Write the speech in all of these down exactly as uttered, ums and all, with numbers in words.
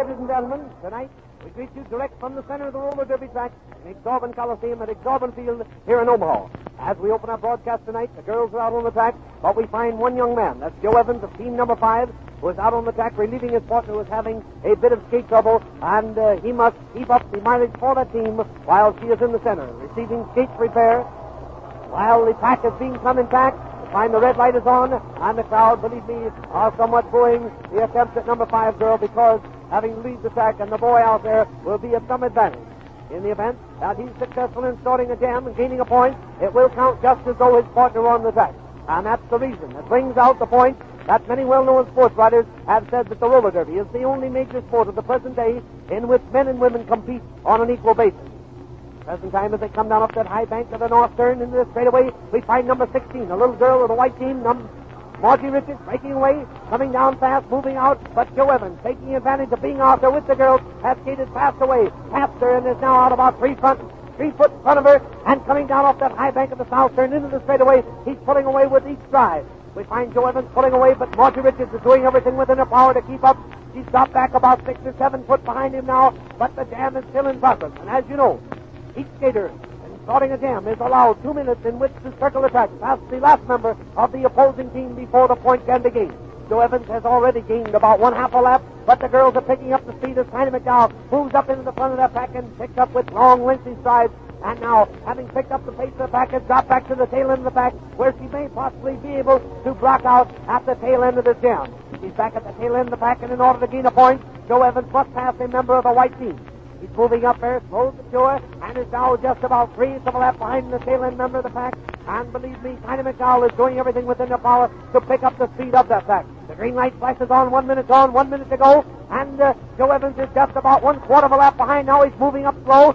ladies and gentlemen, tonight we greet you direct from the center of the roller derby track in Exorbitant Coliseum at Exorbitant Field here in Omaha. As we open our broadcast tonight, the girls are out on the track, but we find one young man, that's Joe Evans of team number five, who is out on the track relieving his partner who is having a bit of skate trouble, and uh, he must keep up the mileage for that team while she is in the center, receiving skate repair, while the pack is being come in pack. Find the red light is on, and the crowd, believe me, are somewhat booing the attempts at number five girl because having to lead the track and the boy out there will be at some advantage. In the event that he's successful in starting a jam and gaining a point, it will count just as though his partner were on the track. And that's the reason that brings out the point that many well-known sports writers have said that the roller derby is the only major sport of the present day in which men and women compete on an equal basis. Present time, as they come down up that high bank of the north turn into the straightaway, we find number sixteen, a little girl of the white team, num- Margie Richards, breaking away, coming down fast, moving out, but Joe Evans, taking advantage of being out there with the girls, has skated fast away, past her, and is now out about three front, three foot in front of her, and coming down off that high bank of the south turn into the straightaway, he's pulling away with each stride. We find Joe Evans pulling away, but Margie Richards is doing everything within her power to keep up. She's dropped back about six or seven foot behind him now, but the jam is still in progress, and as you know, each skater in starting a jam is allowed two minutes in which to circle the track past the last member of the opposing team before the point can be gained. Joe Evans has already gained about one half a lap, but the girls are picking up the speed as Tiny McDowell moves up into the front of that pack and picks up with long, lengthy strides. And now, having picked up the pace of the pack, has dropped back to the tail end of the pack, where she may possibly be able to block out at the tail end of the jam. She's back at the tail end of the pack, and in order to gain a point, Joe Evans must pass a member of the white team. He's moving up there, slow but sure, and is now just about three eighths of a lap behind the tail end member of the pack. And believe me, Tiny McDowell is doing everything within her power to pick up the speed of that pack. The green light flashes on, one minute on, one minute to go, and uh, Joe Evans is just about one quarter of a lap behind. Now he's moving up slow.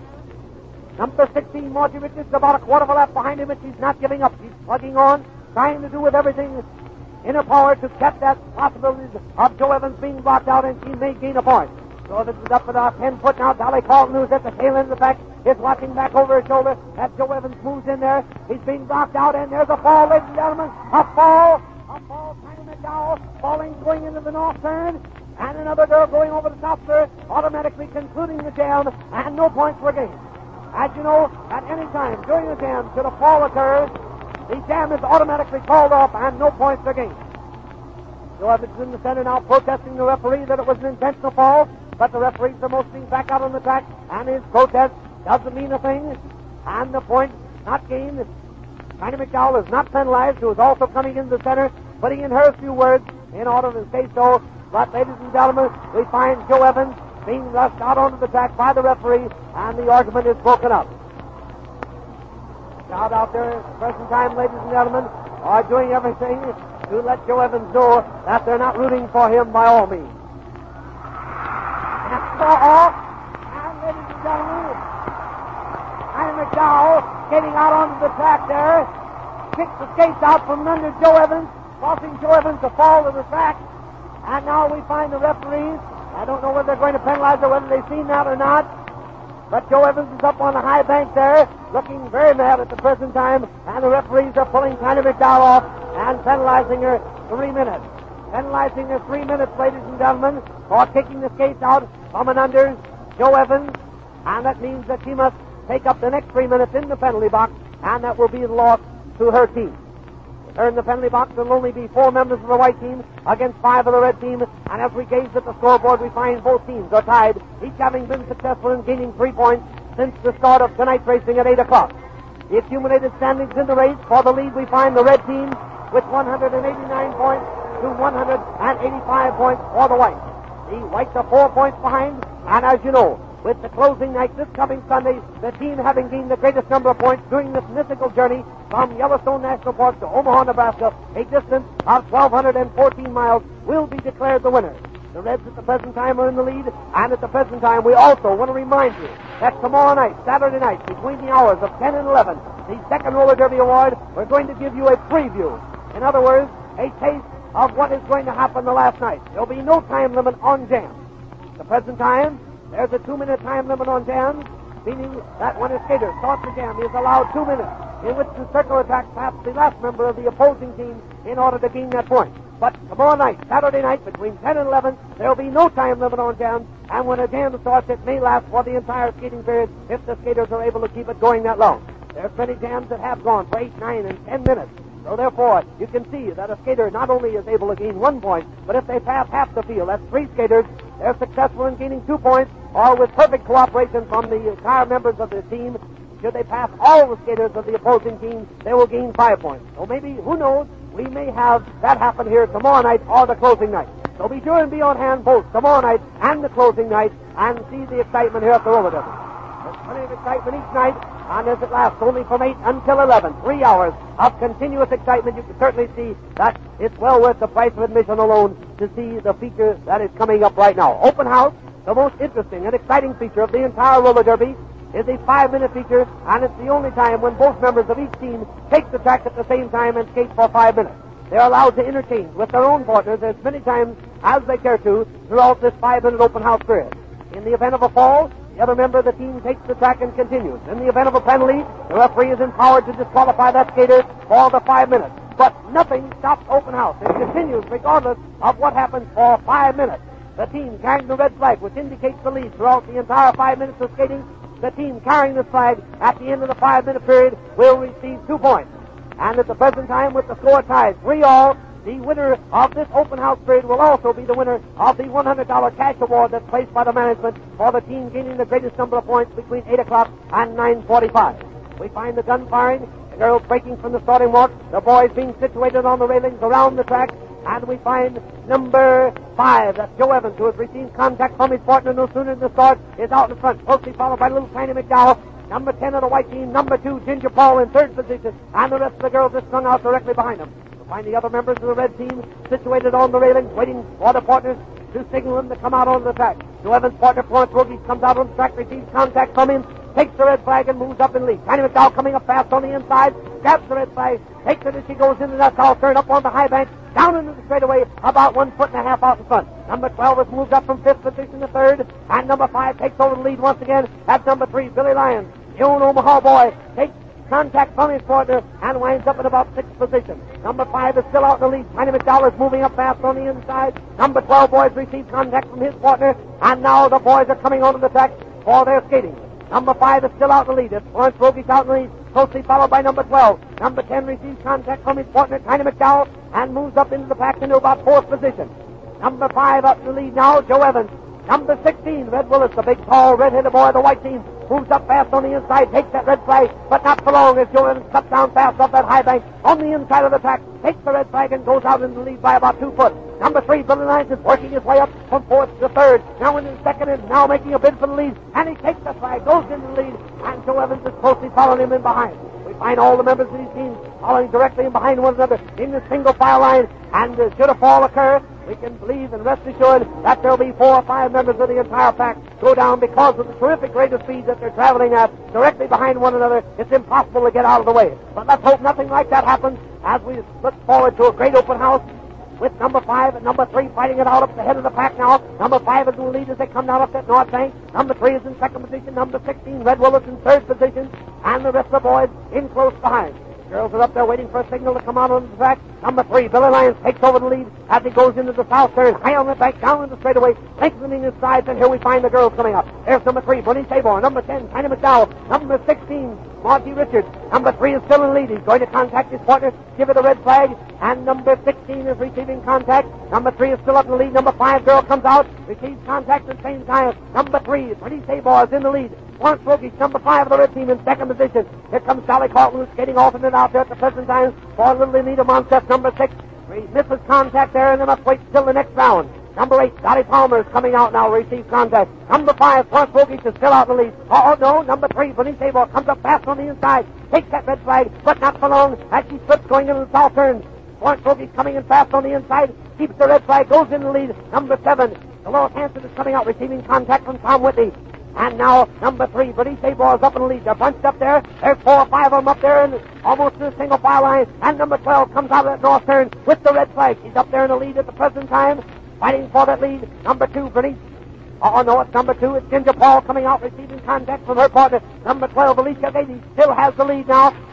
Number sixteen, Margie Richards, is about a quarter of a lap behind him, and she's not giving up. She's plugging on, trying to do with everything in her power to catch that possibility of Joe Evans being blocked out, and she may gain a point. Joe Evans is up at about ten foot now. Dolly Carlton, who's at the tail end of the pack, is watching back over her shoulder as Joe Evans moves in there. He's being blocked out, and there's a fall, ladies and gentlemen. A fall. A fall. Tiny McDowell falling, going into the north turn. And another girl going over the top there, automatically concluding the jam, and no points were gained. As you know, at any time during the jam, should a fall occur, the jam is automatically called off, and no points are gained. Joe Evans is in the center now, protesting the referee that it was an intentional fall. But the referees are motioning back out on the track, and his protest doesn't mean a thing, and the point not gained. Tiny McDowell is not penalized, who is also coming into the center, putting in her few words in order to say so. But, ladies and gentlemen, we find Joe Evans being rushed out onto the track by the referee, and the argument is broken up. Crowd out there at the present time, ladies and gentlemen, are doing everything to let Joe Evans know that they're not rooting for him by all means. Off, and ladies and gentlemen, Tiny McDowell getting out onto the track there, kicks the skates out from under Joe Evans, causing Joe Evans to fall to the track, and now we find the referees. I don't know whether they're going to penalize or whether they've seen that or not, but Joe Evans is up on the high bank there, looking very mad at the present time, and the referees are pulling Tiny McDowell off and penalizing her three minutes. Penalizing her three minutes, ladies and gentlemen, for kicking the skates out from and under Joe Evans, and that means that she must take up the next three minutes in the penalty box, and that will be the loss to her team. With her in the penalty box, there will only be four members of the white team against five of the red team, and as we gaze at the scoreboard, we find both teams are tied, each having been successful in gaining three points since the start of tonight's racing at eight o'clock. The accumulated standings in the race, for the lead, we find the red team with one hundred eighty-nine points to one hundred eighty-five points for the whites. The whites are four points behind, and as you know, with the closing night this coming Sunday, the team having gained the greatest number of points during this mythical journey from Yellowstone National Park to Omaha, Nebraska, a distance of twelve fourteen miles, will be declared the winner. The Reds at the present time are in the lead, and at the present time we also want to remind you that tomorrow night, Saturday night, between the hours of ten and eleven, the second Roller Derby Award, we're going to give you a preview. In other words, a taste of what is going to happen the last night. There'll be no time limit on jams. At the present time, there's a two-minute time limit on jams, meaning that when a skater starts a jam, he is allowed two minutes in which to circle a track past the last member of the opposing team in order to gain that point. But tomorrow night, Saturday night, between ten and eleven, there'll be no time limit on jams, And when a jam starts, it may last for the entire skating period if the skaters are able to keep it going that long. There's many jams that have gone for eight, nine, and ten minutes. So therefore, you can see that a skater not only is able to gain one point, but if they pass half the field, that's three skaters, they're successful in gaining two points, or with perfect cooperation from the entire members of the team, should they pass all the skaters of the opposing team, they will gain five points. So maybe, who knows, we may have that happen here tomorrow night or the closing night. So be sure and be on hand both tomorrow night and the closing night and see the excitement here at the roller derby. There's plenty of excitement each night, and as it lasts only from eight until eleven, three hours of continuous excitement, you can certainly see that it's well worth the price of admission alone to see the feature that is coming up right now. Open house, the most interesting and exciting feature of the entire roller derby, is a five-minute feature, and it's the only time when both members of each team take the track at the same time and skate for five minutes. They're allowed to interchange with their own partners as many times as they care to throughout this five-minute open house period. In the event of a fall, the other member of the team takes the track and continues. In the event of a penalty, the referee is empowered to disqualify that skater for the five minutes. But nothing stops open house. It continues regardless of what happens for five minutes. The team carrying the red flag, which indicates the lead throughout the entire five minutes of skating, the team carrying this flag at the end of the five-minute period will receive two points. And at the present time, with the score tied three all, the winner of this open house period will also be the winner of the one hundred dollars cash award that's placed by the management for the team gaining the greatest number of points between eight o'clock and nine forty-five. We find the gun firing, the girls breaking from the starting mark, the boys being situated on the railings around the track, and we find number five, that's Joe Evans, who has received contact from his partner no sooner than the start, is out in front, closely followed by little Tiny McDowell. Number ten of the white team, number two, Ginger Paul in third position, and the rest of the girls are strung out directly behind them. We find the other members of the red team situated on the railings, waiting for the partners to signal them to come out on the track. Joe Evans' partner, Florence Rogies, comes out on the track, receives contact from him, takes the red flag and moves up in lead. Tiny McDowell coming up fast on the inside, grabs the red flag, takes it as she goes into that foul turn up on the high bank, down into the straightaway, about one foot and a half out in front. Number twelve has moved up from fifth position to third, and number five takes over the lead once again. That's number three, Billy Lyons, the old Omaha boy, takes contact from his partner and winds up in about sixth position. Number five is still out in the lead. Tiny McDowell is moving up fast on the inside. Number twelve boys receive contact from his partner, and now the boys are coming onto the track for their skating. Number five is still out in the lead. It's Florence Rogies out in the lead, closely followed by number twelve. Number ten receives contact from his partner, Tiny McDowell, and moves up into the pack into about fourth position. Number five up in the lead now, Joe Evans. Number sixteen, Red Willis, the big, tall, red-headed boy of the white team, moves up fast on the inside, takes that red flag, but not for long as Joe Evans cuts down fast off that high bank on the inside of the track, takes the red flag and goes out in the lead by about two foot. Number three, Billy Lyons, is working his way up from fourth to third, now in the second and now making a bid for the lead, and he takes the flag, goes into the lead, and Joe Evans is closely following him in behind. We find all the members of these teams following directly in behind one another in the single file line, and uh, should a fall occur, we can believe and rest assured that there'll be four or five members of the entire pack go down because of the terrific rate of speed that they're traveling at directly behind one another. It's impossible to get out of the way. But let's hope nothing like that happens as we look forward to a great open house with number five and number three fighting it out up the head of the pack now. Number five is in the lead as they come down up that north bank. Number three is in second position. Number sixteen, Red Willis, in third position. And the rest of the boys in close behind. Girls are up there waiting for a signal to come out on the track. Number three, Billy Lyons, takes over the lead as he goes into the south turn, high on the bank, down in the straightaway, lengthening his sides, and here we find the girls coming up. There's number three, Bernice Tabor. Number ten, Tiny McDowell. Number sixteen, Margie Richards. Number three is still in lead. He's going to contact his partner, give it a red flag, and number sixteen is receiving contact. Number three is still up in the lead. Number five, girl comes out, receives contact at the same time. Number three, Bernice Tabor, is in the lead. Florence Rogies, number five of the red team, in second position. Here comes Sally Carlton, who's skating off and in out there at the present time for little Anita Monsef, number six. He misses contact there, and they must wait till the next round. Number eight, Dottie Palmer, is coming out now, receives contact. Number five, Florence Rogies, is still out in the lead. Oh, no, number three, Bernice Tabor, comes up fast on the inside, takes that red flag, but not for long as she slips going into the south turn. Florence Rogies coming in fast on the inside, keeps the red flag, goes in the lead. Number seven, Dolores Hanson, is coming out, receiving contact from Tom Whitney. And now, number three, Bernice Tabor, is up in the lead. They're bunched up there. There's four or five of them up there, and almost to the single file line. And number twelve comes out of that north turn with the red flag. She's up there in the lead at the present time, fighting for that lead. Number two, Bernice. Oh, no, it's number two. It's Ginger Paul coming out, receiving contact from her partner. Number twelve, Alicia Gady, still has the lead now, as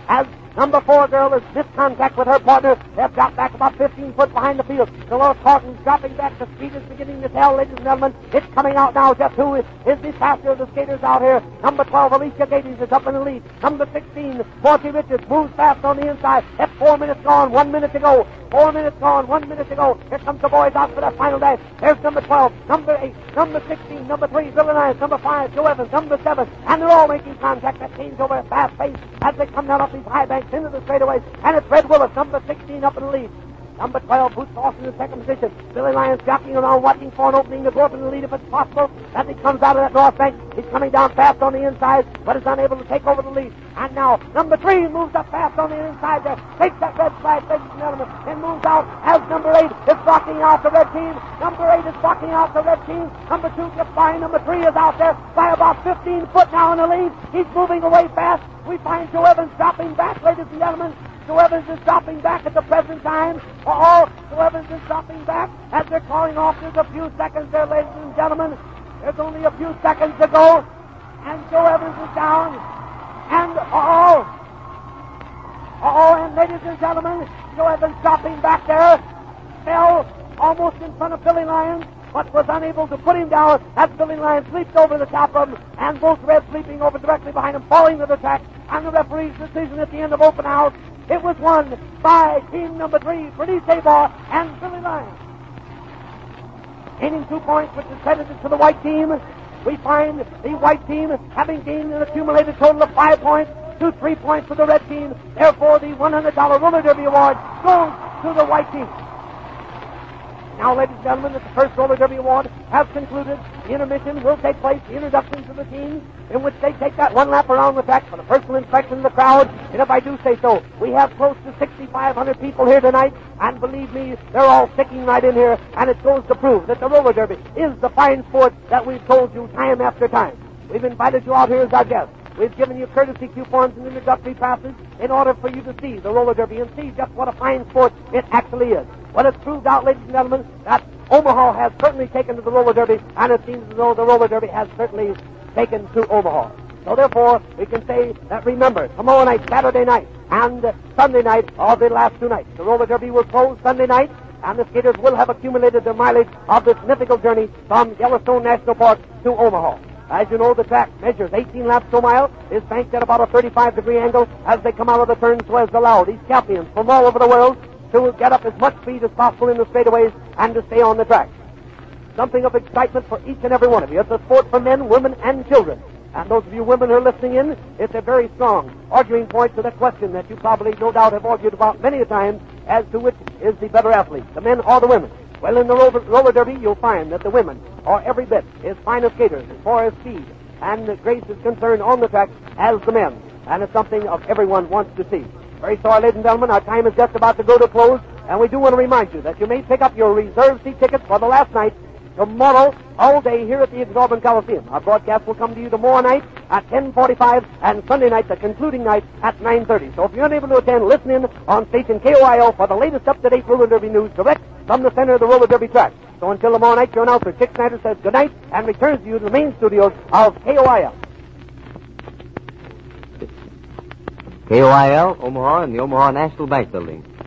Number four girl has missed contact with her partner. They've dropped back about fifteen foot behind the field. Dolores Carton's dropping back. The speed is beginning to tell, ladies and gentlemen. It's coming out now. Just who is, is the faster of the skaters out here? Number twelve, Alicia Davies, is up in the lead. Number sixteen, Marcy Richards, moves fast on the inside. That's four minutes gone, one minute to go. Four minutes gone, one minute to go. Here comes the boys out for their final dash. There's number twelve, number eight, number sixteen, number three, Billy Lyons, number five, Joe Evans, number seven, and they're all making contact. That change over at fast pace as they come down off these high banks into the straightaways. And it's Red Willis, number sixteen, up in the lead. Number twelve, Boots Austin in second position. Billy Lyons jockeying around, watching for an opening to go up in the lead if it's possible. As he comes out of that north bank, he's coming down fast on the inside, but is unable to take over the lead. And now, number three moves up fast on the inside there, takes that red flag, ladies and gentlemen, and moves out as number eight is blocking out the red team. Number eight is blocking out the red team. Number two gets by. Number three is out there by about fifteen foot now in the lead. He's moving away fast. We find Joe Evans dropping back, ladies and gentlemen. Joe Evans is dropping back at the present time. Uh-oh, Joe Evans is dropping back as they're calling off. There's a few seconds there, ladies and gentlemen. There's only a few seconds to go. And Joe Evans is down. And, uh-oh. Uh-oh, and ladies and gentlemen, Joe Evans dropping back there. Fell almost in front of Billy Lyons, but was unable to put him down as Billy Lyons leaped over the top of him, and both Reds leaping over directly behind him, falling to the track. And the referee's decision at the end of open house, it was won by team number three, Bernice Tabor and Billy Lyons. Gaining two points, which is credited to the white team. We find the white team having gained an accumulated total of five points to three points for the red team. Therefore, the one hundred dollars roller derby award goes to the white team. Now, ladies and gentlemen, that the first roller derby award has concluded. The intermission will take place, the introduction to the teams, in which they take that one lap around the track for the personal inspection of the crowd. And if I do say so, we have close to sixty-five hundred people here tonight, and believe me, they're all sticking right in here, and it goes to prove that the roller derby is the fine sport that we've told you time after time. We've invited you out here as our guests. We've given you courtesy coupons and introductory passes in order for you to see the roller derby and see just what a fine sport it actually is. Well, it's proved out, ladies and gentlemen, that Omaha has certainly taken to the roller derby, and it seems as though the roller derby has certainly taken to Omaha. So therefore, we can say that, remember, tomorrow night, Saturday night, and Sunday night are the last two nights. The roller derby will close Sunday night, and the skaters will have accumulated their mileage of this mythical journey from Yellowstone National Park to Omaha. As you know, the track measures eighteen laps per mile, is banked at about a thirty-five degree angle as they come out of the turn, so as to allow these champions from all over the world to get up as much speed as possible in the straightaways and to stay on the track. Something of excitement for each and every one of you. It's a sport for men, women, and children. And those of you women who are listening in, it's a very strong arguing point to the question that you probably, no doubt, have argued about many a time as to which is the better athlete, the men or the women. Well, in the roller, roller derby, you'll find that the women are every bit as fine as skaters as far as speed and grace is concerned on the track as the men. And it's something of everyone wants to see. Very sorry, ladies and gentlemen, our time is just about to go to close, and we do want to remind you that you may pick up your reserve seat tickets for the last night tomorrow all day here at the Exorbitant Coliseum. Our broadcast will come to you tomorrow night at ten forty-five and Sunday night, the concluding night, at nine thirty. So if you're unable to attend, listen in on station K O I L for the latest up-to-date roller derby news direct from the center of the roller derby track. So until tomorrow night, your announcer, Chick Snyder, says good night and returns to you to the main studios of K O I L. K O I L, Omaha, and the Omaha National Bank Building.